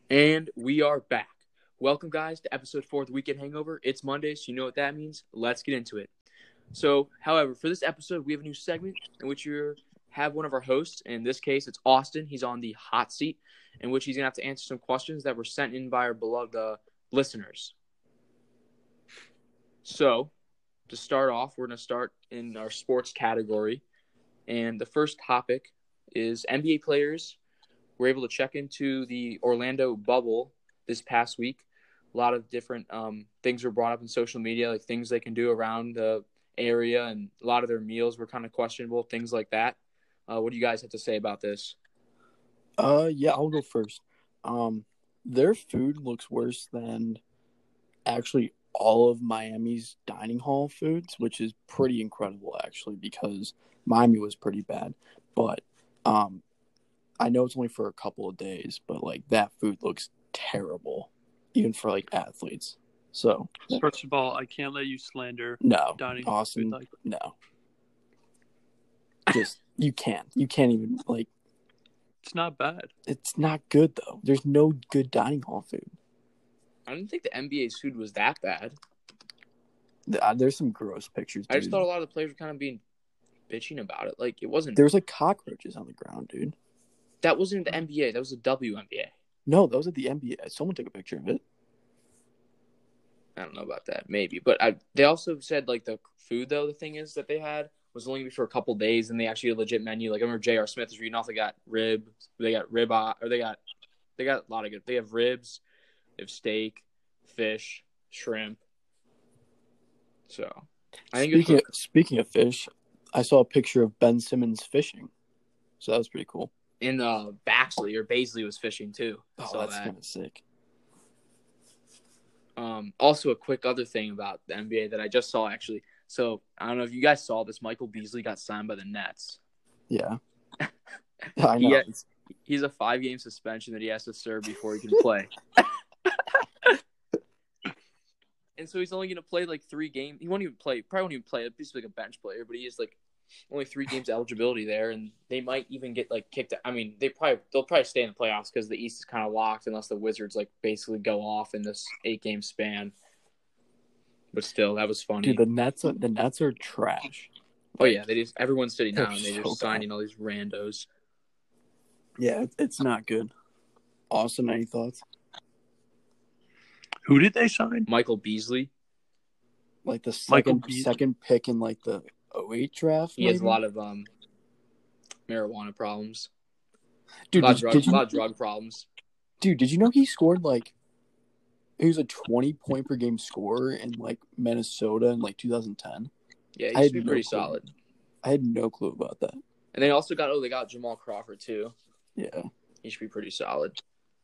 And we are back. Welcome, guys, to episode 4 of the Weekend Hangover. It's Monday, so you know what that means. Let's get into it. So, however, for this episode, we have a new segment in which you have one of our hosts. In this case, it's Austin. He's on the hot seat, in which he's going to have to answer some questions that were sent in by our beloved listeners. So, to start off, we're going to start in our sports category. And the first topic is NBA players were able to check into the Orlando bubble this past week. A lot of different things were brought up in social media, like things they can do around the area, and a lot of their meals were kind of questionable, things like that. What do you guys have to say about this? Yeah, I'll go first. Their food looks worse than actually all of Miami's dining hall foods, which is pretty incredible, actually, because Miami was pretty bad. But I know it's only for a couple of days, but like that food looks terrible, even for like athletes. So First of all, I can't let you slander no, dining Austin, food like no. Just you can't even like. it's not bad. It's not good though. There's no good dining hall food. I didn't think the NBA's food was that bad. There's some gross pictures. Dude. I just thought a lot of the players were kind of being bitching about it. Like, it wasn't. There's like cockroaches on the ground, dude. That wasn't the NBA. That was the WNBA. No, that was at the NBA. Someone took a picture of it. I don't know about that. Maybe. But they also said, like, the food, though, the thing is that they had was only going to be for a couple days, and they actually had a legit menu. Like, I remember J.R. Smith was reading off. They got ribeye, or they got a lot of good. They have ribs, they have steak, fish, shrimp. So, I think speaking of fish, I saw a picture of Ben Simmons fishing. So that was pretty cool. In Baisley was fishing too. Oh, that's kind of sick. Also, a quick other thing about the NBA that I just saw, actually. So, I don't know if you guys saw this. Michael Beasley got signed by the Nets. Yeah. I know. He's a 5-game suspension that he has to serve before he can play. And so he's only going to play like 3 games. He probably won't even play. He's like a bench player, but he has like only 3 games eligibility there, and they might even get like kicked out. I mean, they'll probably stay in the playoffs because the East is kind of locked unless the Wizards like basically go off in this 8-game span. But still, that was funny. Dude, the Nets are trash. Oh yeah, everyone's sitting down and they're just signing bad. all these randos. Yeah, it's not good. Austin, any thoughts? Who did they sign? Michael Beasley. Like the second pick in like the 08 draft. He has a lot of marijuana problems. Dude, a lot of drug problems. Dude, did you know he scored like he was a 20-point per game scorer in like Minnesota in like 2010? Yeah, he should be pretty solid. I had no clue about that. And they also got Jamal Crawford too. Yeah. He should be pretty solid.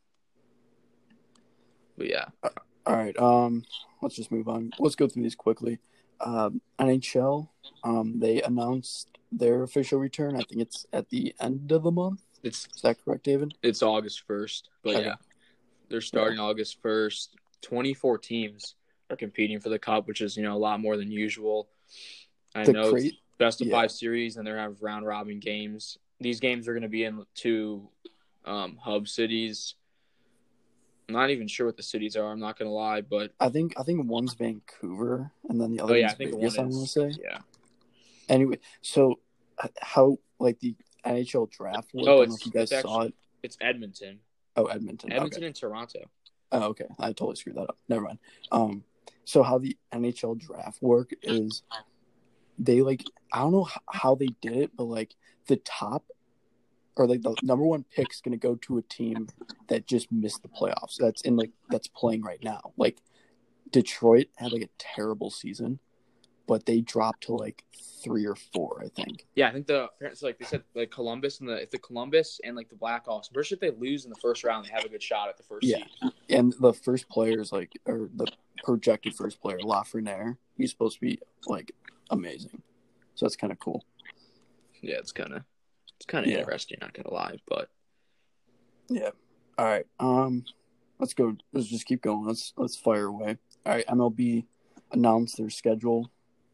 But yeah. All right. Let's just move on. Let's go through these quickly. NHL, they announced their official return. I think it's at the end of the month. Is that correct, David? It's August 1st. But okay. Yeah, they're starting August 1st. 24 teams are competing for the Cup, which is, a lot more than usual. I know it's best of 5 series, and they're going to have round-robin games. These games are going to be in 2 hub cities. I'm not even sure what the cities are. I'm not going to lie, but I think one's Vancouver, and then the other one's Vegas, I'm going to say. Yeah. Anyway, so how, like, the NHL draft worked? I don't know if you guys saw it. It's Edmonton. Oh, Edmonton. Edmonton and Toronto. Oh, okay. I totally screwed that up. Never mind. So how the NHL draft work is they, like, I don't know how they did it, but, like, the top or, like, the number 1 pick's going to go to a team that just missed the playoffs. That's playing right now. Like, Detroit had, like, a terrible season, but they dropped to, like, 3 or 4, I think. Yeah, I think like they said, like, Columbus and the Columbus and, like, the Blackhawks, first if they lose in the first round, they have a good shot at the first seed. And the first player is, like, or the projected first player, Lafreniere, he's supposed to be, like, amazing. So that's kind of cool. Yeah, it's kind of interesting, not gonna lie, but yeah. All right. Let's go. Let's just keep going. Let's fire away. All right. MLB announced their schedule.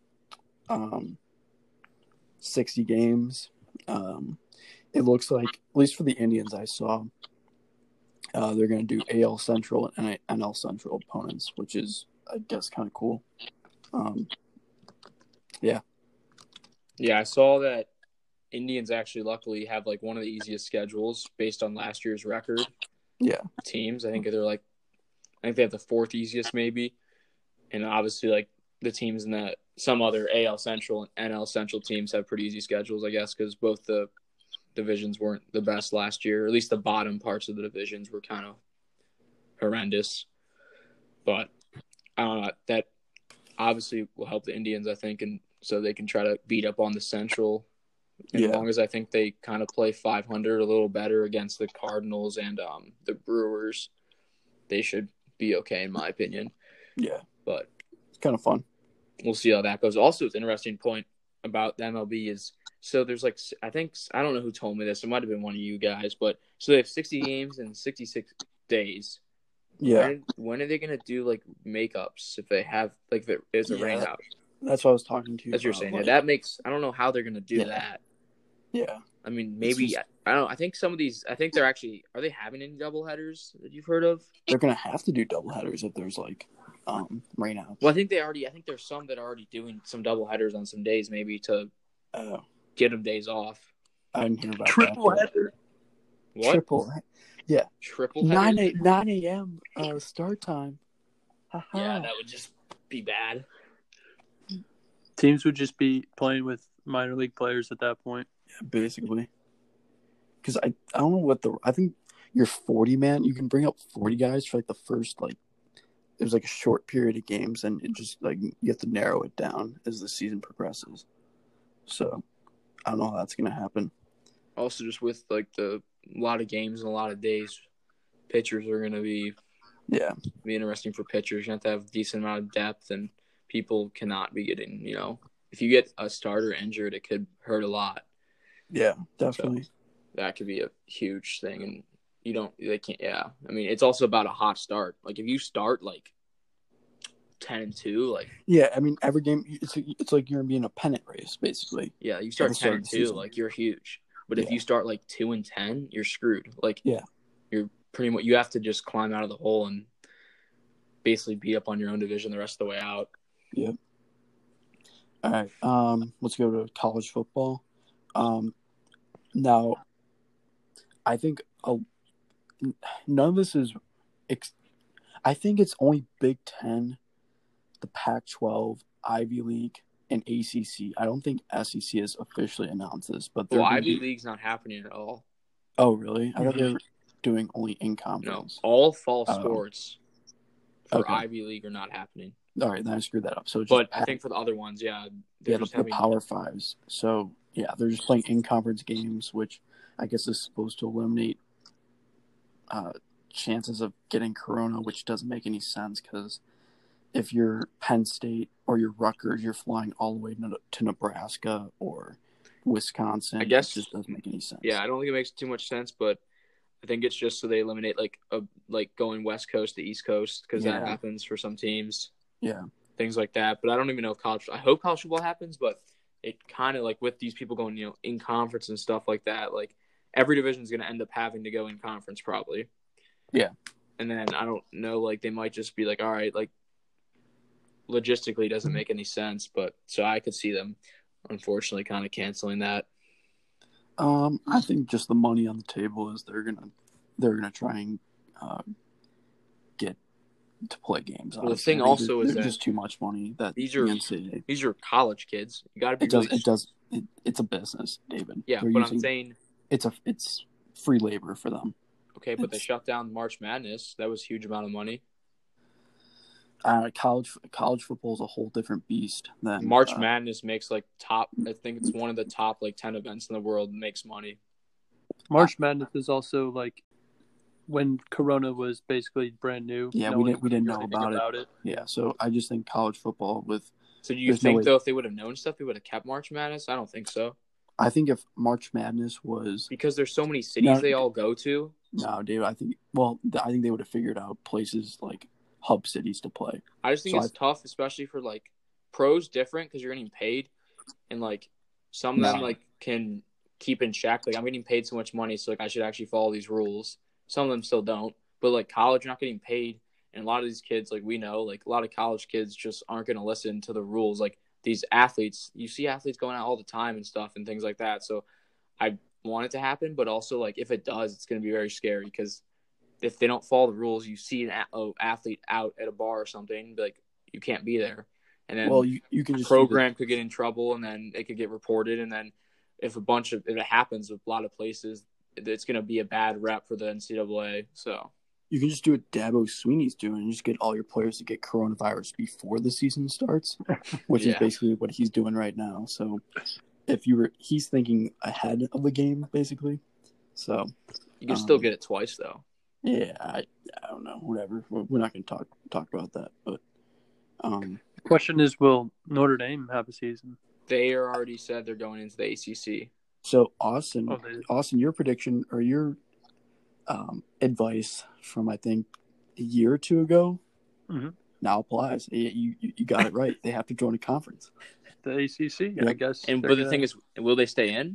60 games. It looks like, at least for the Indians, I saw They're going to do AL Central and NL Central opponents, which is, I guess, kind of cool. Yeah. Yeah, I saw that Indians actually luckily have like one of the easiest schedules based on last year's record. Yeah. Teams, I think they have the fourth easiest maybe. And obviously like the teams in that some other AL Central and NL Central teams have pretty easy schedules, I guess, because both the divisions weren't the best last year. Or at least the bottom parts of the divisions were kind of horrendous. But I don't know. That obviously will help the Indians, I think, and so they can try to beat up on the Central. And as long as I think they kind of play 500 a little better against the Cardinals and the Brewers, they should be okay, in my opinion. Yeah. But it's kind of fun. We'll see how that goes. Also, it's an interesting point about the MLB is so there's like I don't know who told me this. It might have been one of you guys, but so they have 60 games in 66 days. Yeah. When are they gonna do like makeups if they have like if it is a rain out? That's what I was talking to you. That's what you're saying. Like, that makes I don't know how they're gonna do that. Yeah. I mean, maybe I don't know. I think some of these. I think they're actually. Are they having any doubleheaders that you've heard of? They're gonna have to do doubleheaders if there's like rainouts. Well, I think there's some that are already doing some doubleheaders on some days, maybe to get them days off. I didn't hear about triple header. What? Triple header. 9 a.m. Start time. Yeah, that would just be bad. Teams would just be playing with minor league players at that point. Yeah, basically. Because I don't know I think you're 40 man. You can bring up 40 guys for like the first like. It was like a short period of games, and it just like you have to narrow it down as the season progresses. So, I don't know how that's gonna happen. Also, just with like a lot of games and a lot of days, pitchers are gonna be interesting for pitchers. You have to have a decent amount of depth, and people cannot be getting if you get a starter injured, it could hurt a lot. Yeah, definitely. So that could be a huge thing, and. They can't. Yeah, I mean, it's also about a hot start. Like if you start like 10-2, like I mean, every game it's like you're being a pennant race, basically. Yeah, you start 10-2, like you're huge. But if you start like 2-10, you're screwed. Like you're pretty much you have to just climb out of the hole and basically beat up on your own division the rest of the way out. Yep. All right. Let's go to college football. Now, I think none of this is I think it's only Big Ten, the Pac-12, Ivy League, and ACC. I don't think SEC has officially announced this, but Ivy League's not happening at all. Oh, really? I thought they were doing only in conference. No, all fall sports for Ivy League are not happening. All right, then I screwed that up. So, I think for the other ones, the Power Fives. So, they're just playing in conference games, which I guess is supposed to eliminate chances of getting corona, which doesn't make any sense because if you're Penn State or you're Rutgers, you're flying all the way to Nebraska or Wisconsin. I guess it just doesn't make any sense. Yeah, I don't think it makes too much sense, but I think it's just so they eliminate like going West Coast to East Coast because that happens for some teams. Yeah, things like that. But I don't even know if I hope college football happens, but it kind of like with these people going in conference and stuff like that, like. Every division is going to end up having to go in conference probably. Yeah. And then I don't know, like they might just be like, all right, like logistically it doesn't make any sense. But so I could see them unfortunately kind of canceling that. I think just the money on the table is they're gonna try and get to play games. Well, the thing also is that just too much money that these are college kids. You got to be. It's a business, David. Yeah, but I'm saying. It's free labor for them. Okay, but they shut down March Madness. That was a huge amount of money. College football is a whole different beast than March Madness makes like top. I think it's one of the top like 10 events in the world that makes money. March Madness is also like when Corona was basically brand new. Yeah, we didn't know about it. Yeah, so I just think college football with. So do you think though if they would have known stuff, they would have kept March Madness? I don't think so. I think if March Madness was... Because there's so many cities they all go to. No, dude, I think they would have figured out places like hub cities to play. I just think it's tough, especially for like pros different because you're getting paid. And like some of them like can keep in check. Like I'm getting paid so much money, so like I should actually follow these rules. Some of them still don't. But, like, college, you're not getting paid. And a lot of these kids, like we know, like a lot of college kids just aren't going to listen to the rules. Like these athletes, you see athletes going out all the time and stuff and things like that. So I want it to happen, but also like if it does, it's going to be very scary because if they don't follow the rules, you see an athlete out at a bar or something, like you can't be there. And then you can the just program could get in trouble and then it could get reported. And then if it happens with a lot of places, it's going to be a bad rep for the NCAA. So. You can just do what Dabo Sweeney's doing and just get all your players to get coronavirus before the season starts, which is basically what he's doing right now. So he's thinking ahead of the game, basically. So you can still get it twice, though. Yeah, I don't know. Whatever. We're not going to talk about that. But the question is, will Notre Dame have a season? They are already said they're going into the ACC. So Austin, your prediction or your advice from I think a year or two ago now applies. You got it right. They have to join a conference. The ACC, I guess. But the thing is, will they stay in?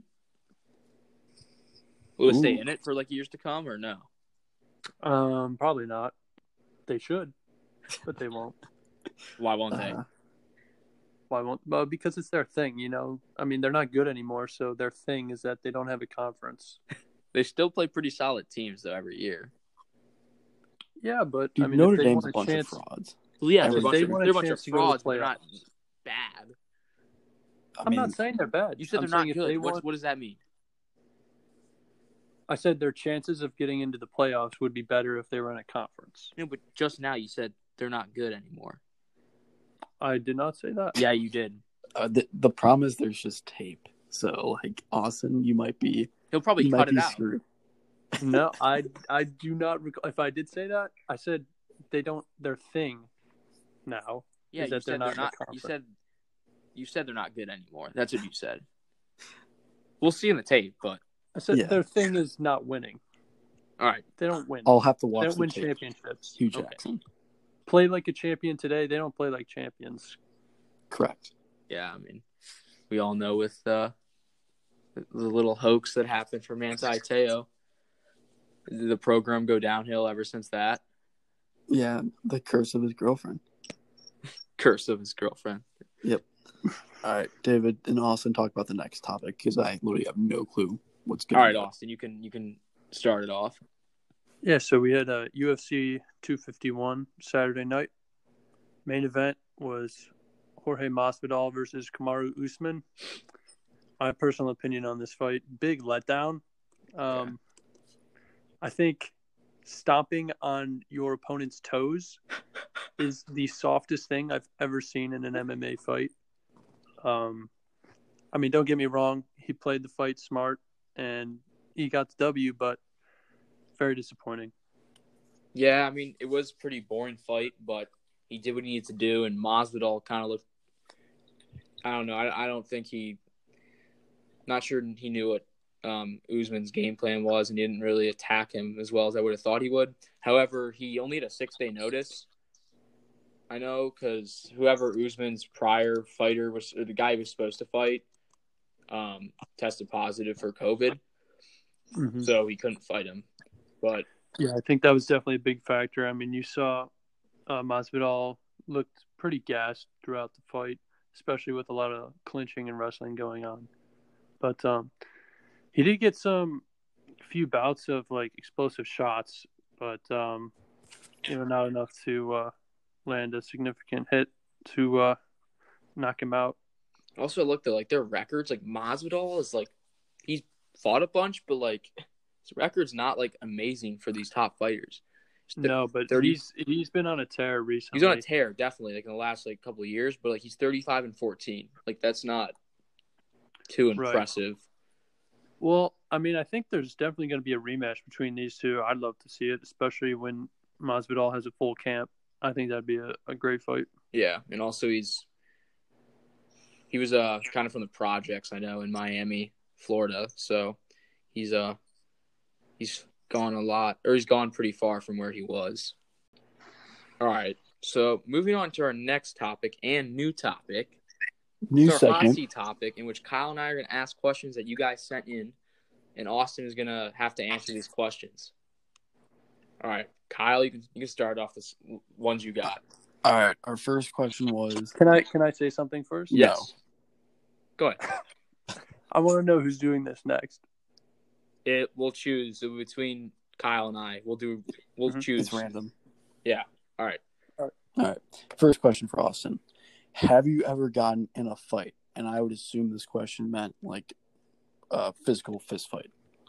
Will they stay in it for like years to come or no? Probably not. They should, but they won't. Why won't they? Why won't? Well, because it's their thing. You know, I mean, they're not good anymore, so their thing is that they don't have a conference. They still play pretty solid teams though every year. Yeah, but I mean, Notre Dame's a bunch of frauds. Well, yeah, they're a bunch of frauds, but they're not bad. I'm not saying they're bad. You said they're not good. What does that mean? I said their chances of getting into the playoffs would be better if they were in a conference. No, but just now you said they're not good anymore. I did not say that. Yeah, you did. The problem is there's just tape. So, like, Austin, you might be... He'll probably cut it out. Screwed. No, I do not recall. If I did say that, I said they don't... Their thing now is that they're not You said they're not good anymore. That's what you said. We'll see in the tape, but... I said their thing is not winning. All right. They don't win. I'll have to watch They don't win tape. championships. Hugh Jackson. Play like a champion today. They don't play like champions. Correct. Yeah, I mean, we all know with the little hoax that happened for Manti Te'o, the program go downhill ever since that. Yeah, the curse of his girlfriend. Curse of his girlfriend. Yep. All right, David and Austin, talk about the next topic because I literally have no clue what's going on. All right, Austin, you can start it off. Yeah, so we had a UFC 251 Saturday night. Main event was Jorge Masvidal versus Kamaru Usman. My personal opinion on this fight, big letdown. I think stomping on your opponent's toes is the softest thing I've ever seen in an MMA fight. I mean, don't get me wrong. He played the fight smart and he got the W, but very disappointing. Yeah, I mean, it was a pretty boring fight, but he did what he needed to do, and Masvidal kind of looked – I don't know. I don't think not sure he knew what Usman's game plan was, and he didn't really attack him as well as I would have thought he would. However, he only had a 6-day notice. I know because whoever Usman's prior fighter was, or the guy he was supposed to fight, tested positive for COVID, so he couldn't fight him. But yeah, I think that was definitely a big factor. I mean, you saw Masvidal looked pretty gassed throughout the fight, especially with a lot of clinching and wrestling going on. But he did get few bouts of like explosive shots, but not enough to land a significant hit to knock him out. Also, I looked at like their records. Like Masvidal is like he's fought a bunch, but like his record's not like amazing for these top fighters. No, but he's been on a tear recently. He's on a tear, definitely, like in the last like couple of years. But like he's 35-14. Like that's not too impressive. Right. Well, I mean, I think there's definitely going to be a rematch between these two. I'd love to see it, especially when Masvidal has a full camp. I think that'd be a great fight. Yeah, and also he was kind of from the projects, I know, in Miami, Florida. So he's gone pretty far from where he was. All right, so moving on to our next topic and new topic. It's our hot seat topic, in which Kyle and I are going to ask questions that you guys sent in, and Austin is going to have to answer these questions. All right, Kyle, you can start off the ones you got. All right. Our first question was. Can I say something first? No. Yes. Go ahead. I want to know who's doing this next. We'll choose between Kyle and I. We'll choose. It's random. Yeah. All right. All right. First question for Austin. Have you ever gotten in a fight? And I would assume this question meant like a physical fist fight.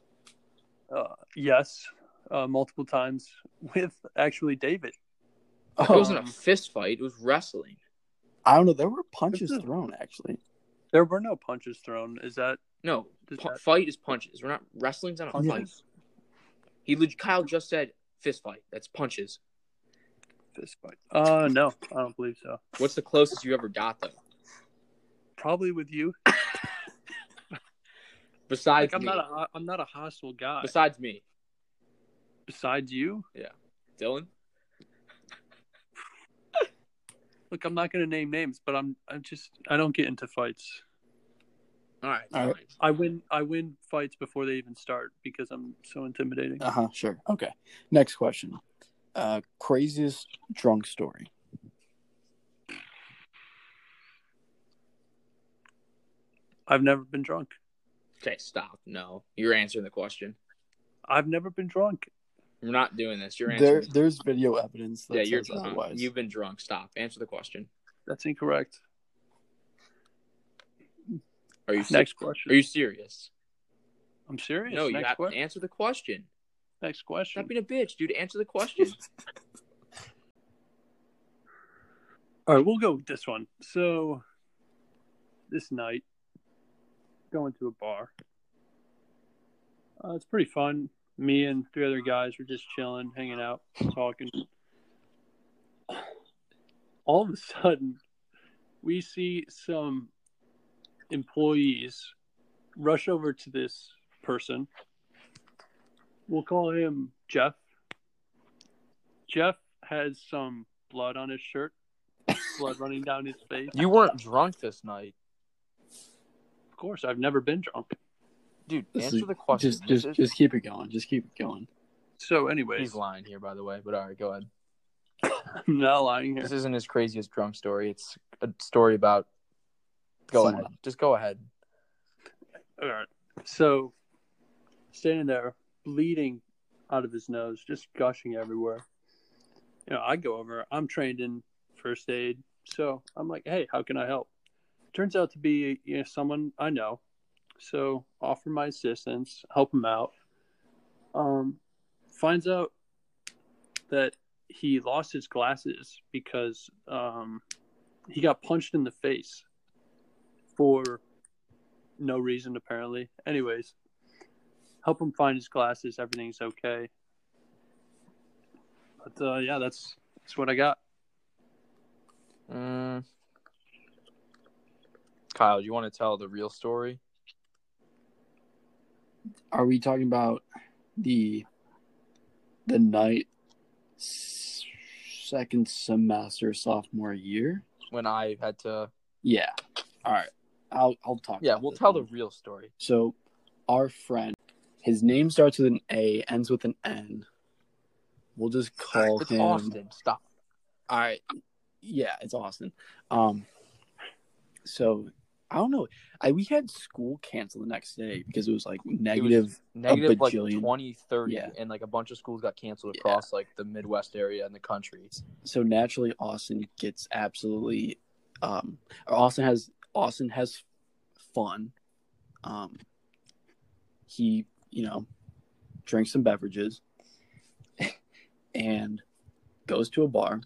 Yes, multiple times with actually David. It wasn't a fist fight. It was wrestling. I don't know. There were punches thrown, actually. There were no punches thrown. Is that no? Fight is punches. We're not wrestling's not a fight. Kyle just said fist fight. That's punches. Fist fight. No, I don't believe so. What's the closest you ever got though? Probably with you. Besides like, me. I'm not a hostile guy. Besides me. Besides you? Yeah. Dylan? Look, I'm not going to name names, but I don't get into fights. All right. All right. I win fights before they even start because I'm so intimidating. Sure. Okay. Next question. Craziest drunk story. I've never been drunk. Okay, stop. No. You're answering the question. I've never been drunk. We're not doing this. You're answering. There's video evidence that you're says drunk. otherwise. You've been drunk. Stop. Answer the question. That's incorrect. Are you Next question. Are you serious? I'm serious. No, you have to answer the question. Next question. Stop being a bitch, dude. Answer the question. All right, we'll go with this one. So, this night, going to a bar. It's pretty fun. Me and 3 other guys were just chilling, hanging out, talking. All of a sudden, we see some employees rush over to this person. We'll call him Jeff. Jeff has some blood on his shirt, blood running down his face. You weren't drunk this night. Of course, I've never been drunk. Dude, answer the question. Just keep it going. Just keep it going. So, anyways. He's lying here, by the way, but all right, go ahead. I'm not lying here. This isn't his craziest drunk story. It's a story about... Go ahead. Just go ahead. All right. So, standing there, bleeding out of his nose, just gushing everywhere. I go over. I'm trained in first aid. So, I'm like, hey, how can I help? Turns out to be someone I know. So, offer my assistance, help him out. Finds out that he lost his glasses because he got punched in the face for no reason, apparently. Anyways, help him find his glasses. Everything's okay. But, yeah, that's what I got. Kyle, do you want to tell the real story? Are we talking about the night second semester sophomore year? When I had to... Yeah. All right. I'll talk. Yeah, about we'll this tell one. the real story. So, our friend, his name starts with an A, ends with an N. We'll just call It's him Austin. Stop. All right. Yeah, it's Austin. So I don't know. We had school canceled the next day because it was like negative like bajillion. 20, 30, Yeah. And like a bunch of schools got canceled across like the Midwest area and the country. So naturally, Austin gets absolutely. Austin has fun. He drinks some beverages and goes to a bar.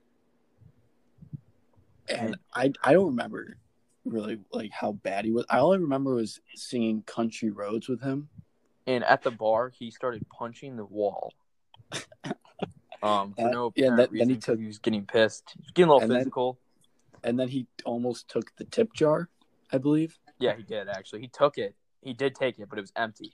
And I don't remember really like how bad he was. I only remember was singing Country Roads with him. And at the bar, he started punching the wall. For no apparent reason. He was getting pissed. He was getting a little physical. And then he almost took the tip jar, I believe. Yeah, he did actually. He took it. He did take it, but it was empty.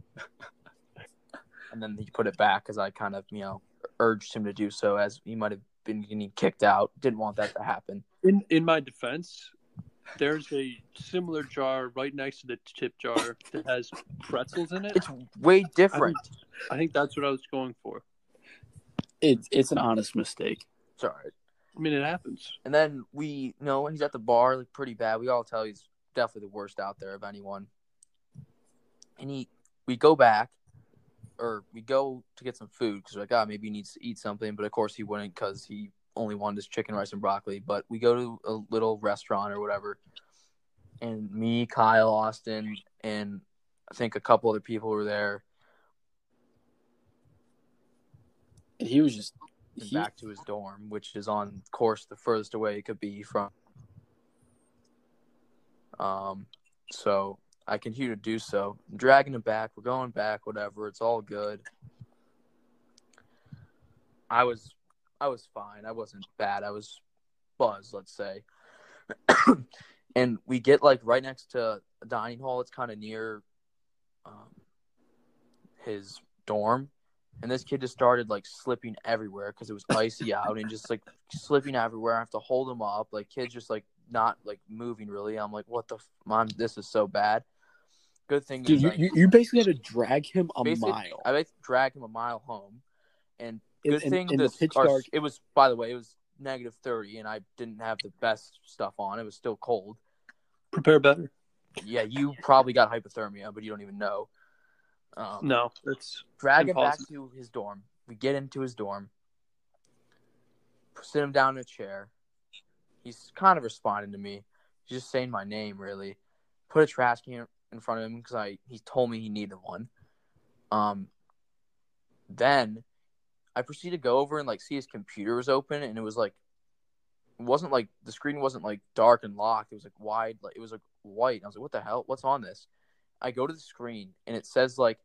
And then he put it back because I kind of, urged him to do so, as he might have been getting kicked out. Didn't want that to happen. In my defense, there's a similar jar right next to the tip jar that has pretzels in it. It's way different. I think that's what I was going for. It's an honest mistake. It's all right. I mean, it happens. And then we know he's at the bar, like, pretty bad. We all tell he's definitely the worst out there of anyone. And we go back, or we go to get some food because we're like, maybe he needs to eat something. But of course he wouldn't because he only wanted his chicken, rice, and broccoli. But we go to a little restaurant or whatever, and me, Kyle, Austin, and I think a couple other people were there. And he was just back to his dorm, which is on course the furthest away it could be from. So I continue to do so. I'm dragging him back. We're going back. Whatever. It's all good. I was fine. I wasn't bad. I was buzzed, let's say. And we get like right next to a dining hall. It's kind of near his dorm. And this kid just started, like, slipping everywhere because it was icy out and just, like, slipping everywhere. I have to hold him up. Like, kid's just, like, not, like, moving really. I'm like, what the Mom, this is so bad. Good thing. Dude, you basically had to drag him a mile. I basically dragged him a mile home. And good thing in the pitch dark. It was, by the way, it was -30, and I didn't have the best stuff on. It was still cold. Prepare better. Yeah, you probably got hypothermia, but you don't even know. No, that's drag him back to his dorm. We get into his dorm, sit him down in a chair. He's kind of responding to me. He's just saying my name, really. Put a trash can in front of him because he told me he needed one. Then I proceeded to go over and, like, see his computer was open, and it was like, it wasn't like the screen wasn't like dark and locked. It was like wide, like it was like white. I was like, what the hell? What's on this? I go to the screen and it says like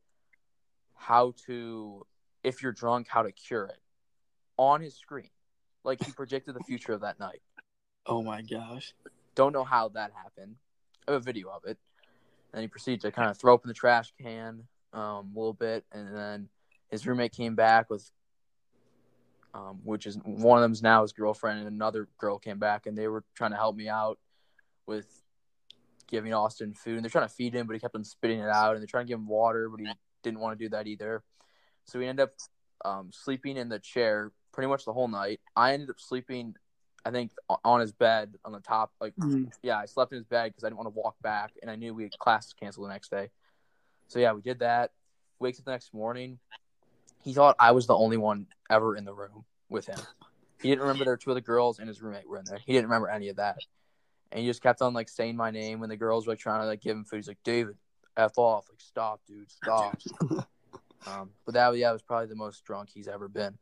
if you're drunk, how to cure it on his screen. Like he predicted the future of that night. Oh my gosh. Don't know how that happened. I have a video of it. And he proceeded to kind of throw up in the trash can a little bit. And then his roommate came back with, which is one of them's now his girlfriend, and another girl came back, and they were trying to help me out with giving Austin food. And they're trying to feed him, but he kept on spitting it out. And they're trying to give him water, but he didn't want to do that either. So we ended up sleeping in the chair pretty much the whole night. I ended up sleeping, I think, on his bed on the top. Yeah, I slept in his bed because I didn't want to walk back, and I knew we had classes canceled the next day. So, yeah, we did that. Wakes up the next morning. He thought I was the only one ever in the room with him. He didn't remember there were two other girls and his roommate were in there. He didn't remember any of that. And he just kept on, like, saying my name when the girls were, like, trying to, like, give him food. He's like, David, F off. Like, stop, dude, stop. But that was probably the most drunk he's ever been.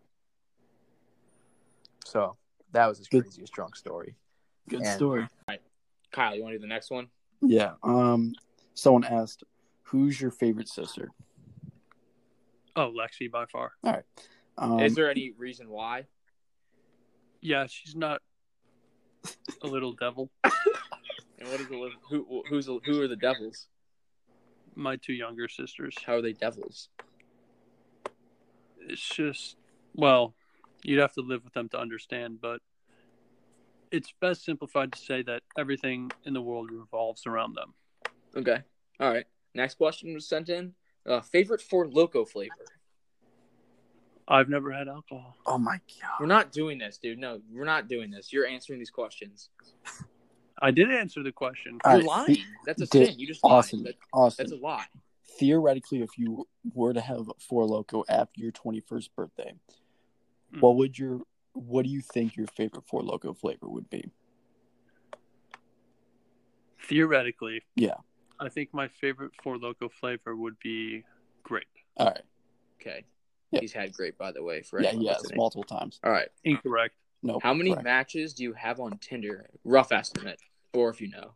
So that was his craziest drunk story. Good story. All right. Kyle, you want to do the next one? Yeah. Someone asked, who's your favorite sister? Oh, Lexi by far. All right. Is there any reason why? Yeah, she's not a little devil. And what is who are the devils? My two younger sisters. How are they devils? It's just, well, you'd have to live with them to understand, but it's best simplified to say that everything in the world revolves around them. Okay. All right. Next question was sent in. Favorite Four Loko flavor? I've never had alcohol. Oh, my God. We're not doing this, dude. No, we're not doing this. You're answering these questions. I did answer the question. You're lying. That's a sin. You just lied. That's a lie. Theoretically, if you were to have Four Loko after your 21st birthday, what do you think your favorite Four Loko flavor would be? Theoretically, yeah, I think my favorite Four Loko flavor would be grape. All right. Okay. Yeah. He's had grape, by the way. Yes, multiple times. All right. Incorrect. No. How many matches do you have on Tinder? Rough estimate, or if you know.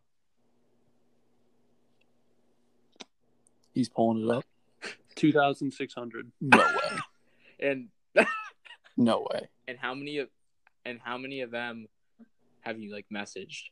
He's pulling it up. 2,600. No way. And no way. And how many of them have you like messaged?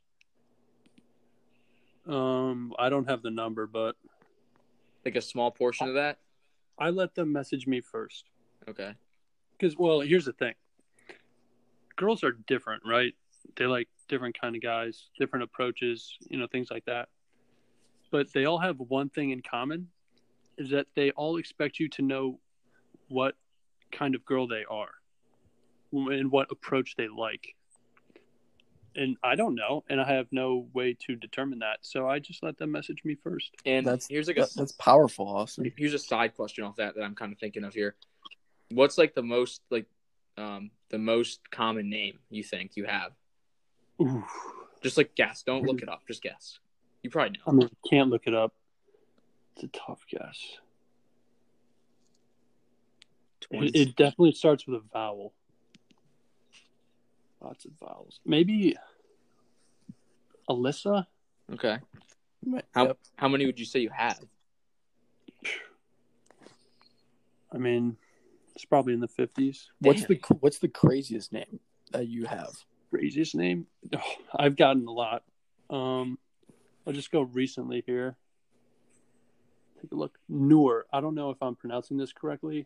I don't have the number, but like a small portion of that. I let them message me first. Okay. Because, well, here's the thing. Girls are different, right? They like different kind of guys, different approaches, things like that. But they all have one thing in common, is that they all expect you to know what kind of girl they are. and what approach they like. And I don't know, and I have no way to determine that. So I just let them message me first. And That's that's powerful, Austin. Here's a side question off that I'm kind of thinking of here. What's like the most common name you think you have? Ooh. Just like guess. Don't look it up. Just guess. You probably know. I mean, can't look it up. It's a tough guess. It definitely starts with a vowel. Lots of vowels. Maybe Alyssa? Okay. Yep. How many would you say you have? I mean, it's probably in the 50s. What's the craziest name that you have? Craziest name? Oh, I've gotten a lot. I'll just go recently here. Take a look. Noor. I don't know if I'm pronouncing this correctly.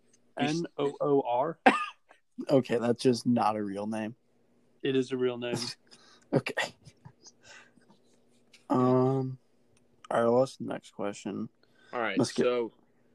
Noor. Okay, that's just not a real name. It is a real name. Okay. All right, what's the next question? All right. So,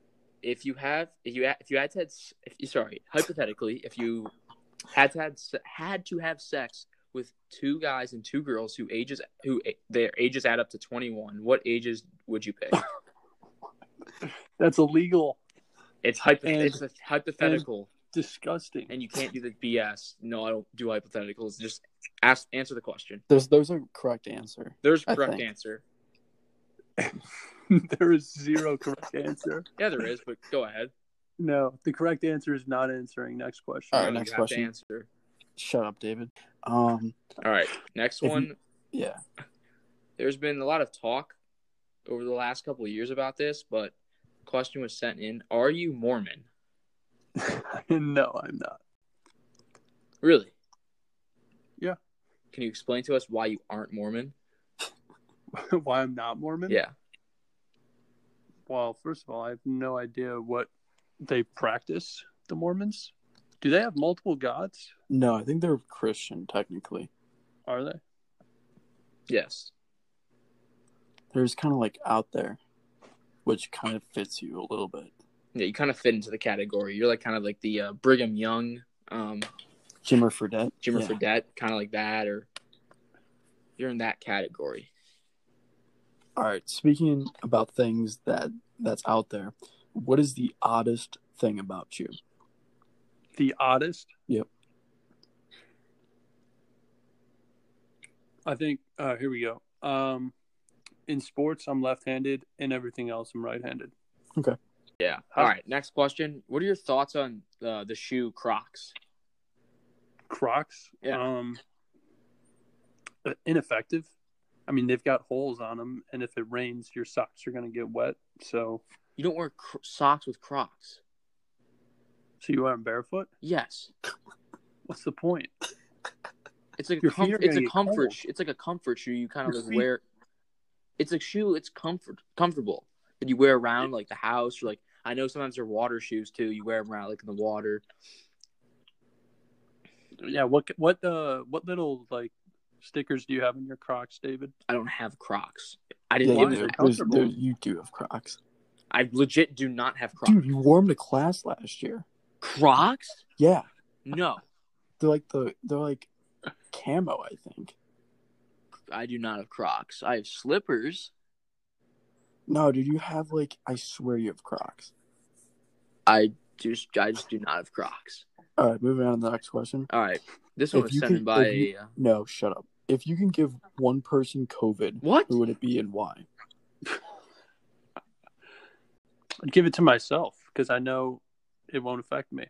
hypothetically, if you had to have sex with two guys and two girls who their ages add up to 21, what ages would you pick? That's illegal. It's hypothetical. Disgusting. And you can't do the BS. No, I don't do hypotheticals. Just answer the question. There's a correct answer. There's a correct answer. There is zero correct answer. Yeah, there is, but go ahead. No, the correct answer is not answering. Next question. All right, next question. You have to answer. Shut up, David. All right, next one. Yeah. There's been a lot of talk over the last couple of years about this, but the question was sent in. Are you Mormon? No, I'm not. Really? Yeah. Can you explain to us why you aren't Mormon? Why I'm not Mormon? Yeah. Well, first of all, I have no idea what they practice, the Mormons. Do they have multiple gods? No, I think they're Christian, technically. Are they? Yes. There's kind of like out there, which kind of fits you a little bit. Yeah, you kind of fit into the category. You're like kind of like the Brigham Young, Jimmer Fredette. Fredette, kind of like that, or you're in that category. All right. Speaking about things that's out there, what is the oddest thing about you? The oddest? Yep. I think. Here we go. In sports, I'm left-handed, and everything else, I'm right-handed. Okay. Yeah. All right. Next question. What are your thoughts on the shoe Crocs? Crocs? Yeah. Ineffective. I mean, they've got holes on them, and if it rains, your socks are going to get wet. So you don't wear socks with Crocs. So you wear them barefoot? Yes. What's the point? It's like it's like a comfort shoe. You kind of like wear. It's a shoe. It's comfortable that you wear around like the house, or like I know sometimes they're water shoes too. You wear them around like in the water. Yeah. What little like stickers do you have in your Crocs, David? I don't have Crocs. I didn't give them. You do have Crocs. I legit do not have Crocs. Dude, you wore them to class last year. Crocs? Yeah. No. They're like camo, I think. I do not have Crocs. I have slippers. No, dude, you have I swear you have Crocs. I just do not have Crocs. All right, moving on to the next question. All right. This one was sent in by No, shut up. If you can give one person COVID, who would it be and why? I'd give it to myself because I know it won't affect me.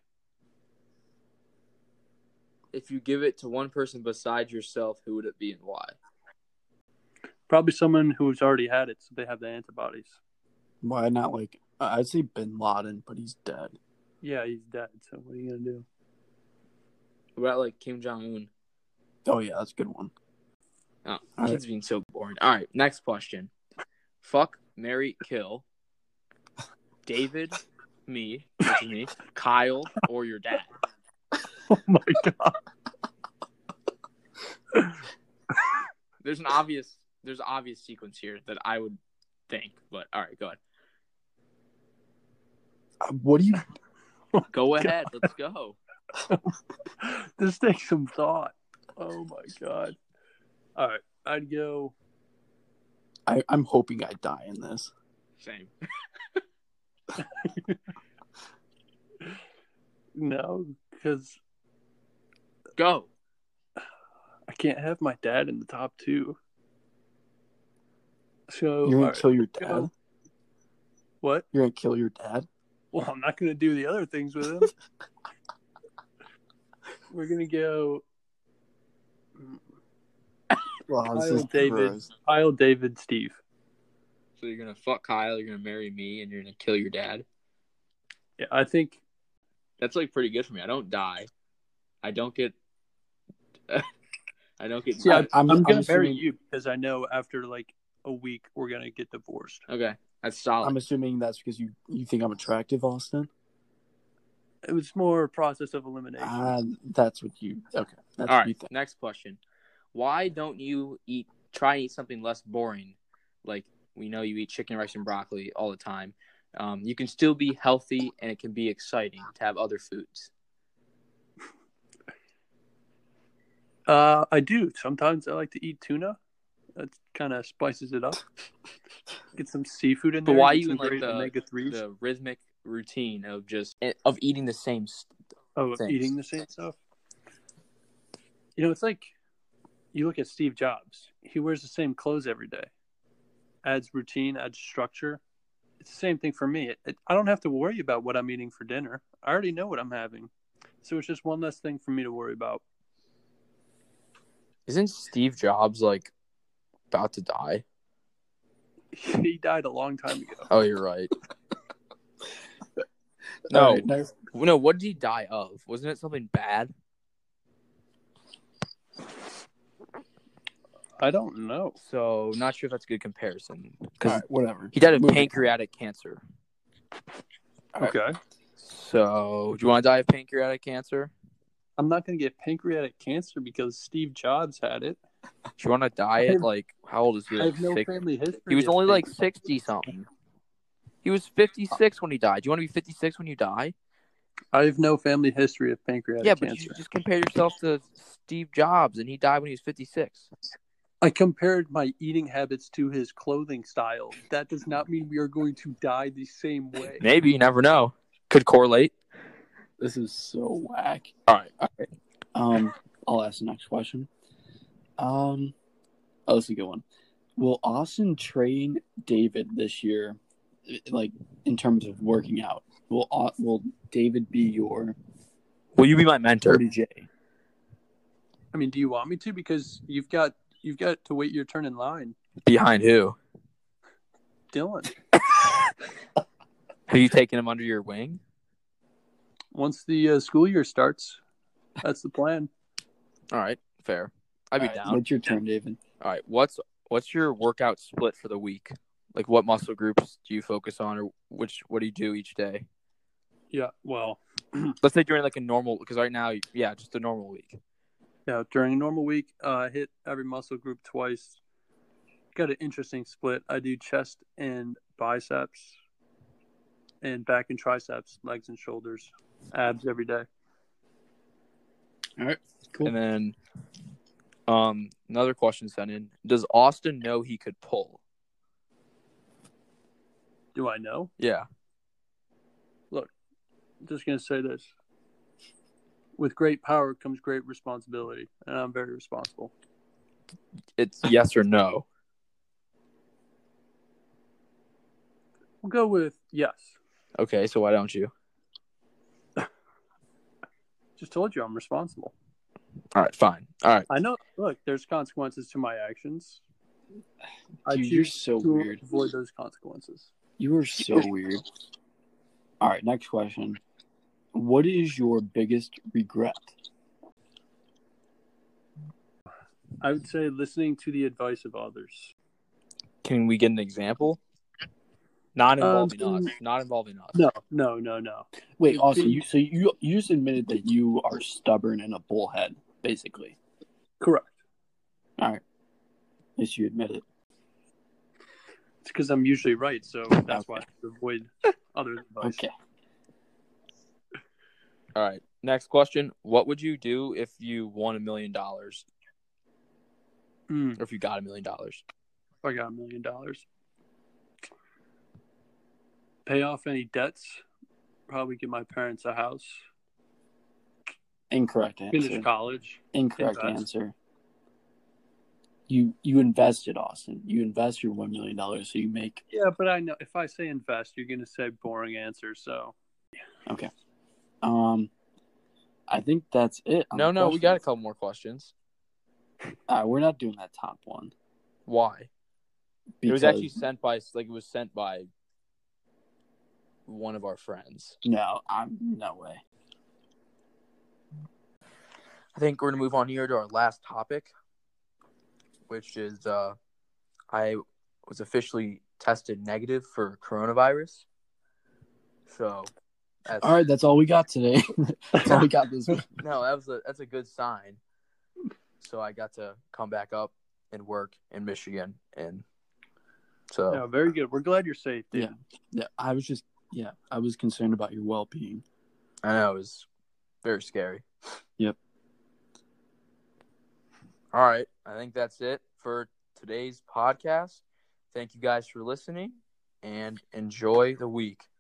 If you give it to one person besides yourself, who would it be and why? Probably someone who's already had it, so they have the antibodies. Why not I'd say Bin Laden, but he's dead. Yeah, he's dead, so what are you going to do? What about Kim Jong-un? Oh, yeah, that's a good one. Oh, kids being so boring. All right, next question. Fuck, marry, kill. David, me, Kyle, or your dad? Oh, my God. There's an obvious sequence here that I would think, but all right, go ahead. What do you... Go ahead. Let's go. This takes some thought. Oh my god. All right, I'd go. I'm hoping I die in this. Same. No, because Go. I can't have my dad in the top two. So You're all gonna right, kill your go. dad? What? You're gonna kill your dad? Well, I'm not gonna do the other things with him. We're gonna go. Wow, this is gross. Kyle, David, Steve. So you're gonna fuck Kyle, you're gonna marry me, and you're gonna kill your dad. Yeah, I think That's like pretty good for me. I don't die. I don't get. I don't get. See, I'm gonna marry assuming- you because I know after like a week we're gonna get divorced. Okay, that's solid. I'm assuming that's because you think I'm attractive, Austin. It was more a process of elimination. That's what you. Okay, that's All what you right, think. next question. Why don't you try and eat something less boring? Like, we know you eat chicken, rice, and broccoli all the time. You can still be healthy, and it can be exciting to have other foods. I do. Sometimes I like to eat tuna. That kind of spices it up. Get some seafood in But there. why get you some in like great omega-3s. the rhythmic routine of eating the same Of things? eating the same stuff? You know, it's like you look at Steve Jobs. He wears the same clothes every day. Adds routine, adds structure. It's the same thing for me. I don't have to worry about what I'm eating for dinner. I already know what I'm having. So it's just one less thing for me to worry about. Isn't Steve Jobs like about to die? He died a long time ago. Oh, you're right. All No, right, next. no. What did he die of? Wasn't it something bad? I don't know. So, not sure if that's a good comparison. All Because right, whatever. he died of Moving on. pancreatic cancer. Right. Okay. So, do you want to die of pancreatic cancer? I'm not going to get pancreatic cancer because Steve Jobs had it. Do you want to die at like, how old is he? I Like have no 60? family history. He was of only like pancreatic 60 something. He was 56 when he died. Do you want to be 56 when you die? I have no family history of pancreatic Yeah, but cancer. you just compare yourself to Steve Jobs, and he died when he was 56. I compared my eating habits to his clothing style. That does not mean we are going to die the same way. Maybe, you never know. Could correlate. This is so whack. All right. I'll ask the next question. Oh, that's a good one. Will Austin train David this year, like in terms of working out? Will David be your Will you be my mentor? DJ? I mean, do you want me to? Because you've got to wait your turn in line. Behind who? Dylan. Have you taken him under your wing? Once the school year starts, that's the plan. All right, fair. I'd be All right, down. It's your turn, David. All right, what's your workout split for the week? Like, what muscle groups do you focus on, or what do you do each day? Yeah, well, Let's say during like a normal, because right now, yeah, just a normal week. yeah, during a normal week, I hit every muscle group twice. Got an interesting split. I do chest and biceps and back and triceps, legs and shoulders, abs every day. All right, cool. And then, another question sent in: does Austin know he could pull? Do I know? Yeah. I'm just going to say this. With great power comes great responsibility, and I'm very responsible. It's yes or no. We'll go with yes. Okay, so why don't you? Just told you I'm responsible. All right, fine. All right. I know. Look, there's consequences to my actions. I Dude, you're choose so to weird. avoid those consequences. You are so weird. All right, next question. What is your biggest regret? I would say listening to the advice of others. Can we get an example? Not involving us. Um, Not involving us. No. Wait, It'd Austin, be- you just admitted that you are stubborn and a bullhead, basically. Correct. All right. Yes, you admit it. It's because I'm usually right, so that's why I have to avoid others' advice. Okay. All right. Next question. What would you do if you won $1 million? Or if you got $1 million? If I got $1 million. Pay off any debts. Probably give my parents a house. Incorrect answer. Finish college. Incorrect Invest. answer. You invested, Austin. You invest your $1 million, so you make. Yeah, but I know if I say invest, you're going to say boring answer. So. Okay. I think that's it. No, we got a couple more questions. We're not doing that top one. Why? Because, It was actually sent by one of our friends. no way. I think we're going to move on here to our last topic, which is I was officially tested negative for coronavirus. So, all right, that's all we got today. That's all we got this week. No, that's a good sign. So I got to come back up and work in Michigan, and so Yeah, very good. We're glad you're safe, dude. Yeah. I was concerned about your well-being. I know it was very scary. Yep. All right, I think that's it for today's podcast. Thank you guys for listening, and enjoy the week.